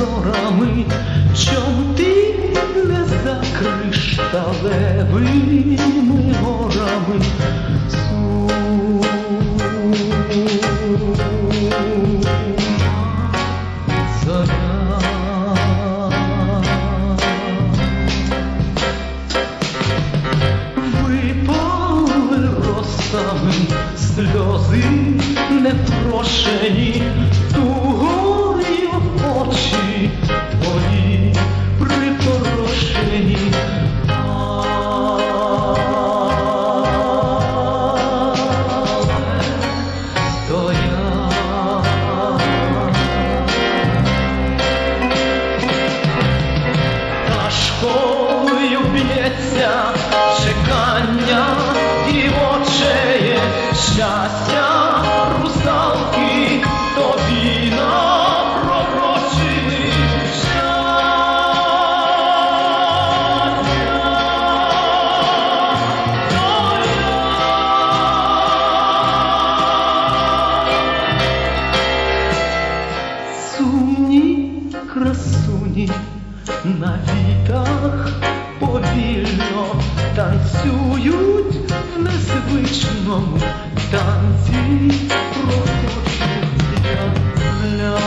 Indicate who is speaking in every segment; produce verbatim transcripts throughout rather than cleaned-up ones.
Speaker 1: зорами, чом ти не за кришталевими горами? Зоря. Випали росами сльози непрошені, тугою очі твої припорошені. То я тяжкою б'ється чекання дівочеє щастя, русалки тобі напророчили щастя. Сумні красуні на вітах повільно танцюють в незвичному танці, проходжуть ля.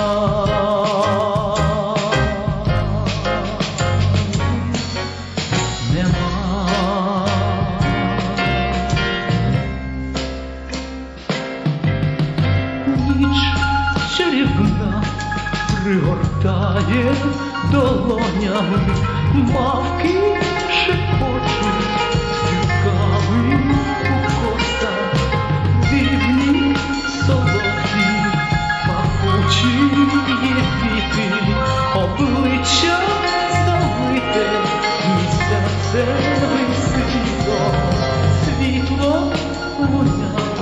Speaker 1: Нема. Ніч чарівна пригортає долонями, мавки шепочуть зірками у косах, дивні, солодкі, пахучі є квіти, обличчя залите місяцевим світлом, світло луня.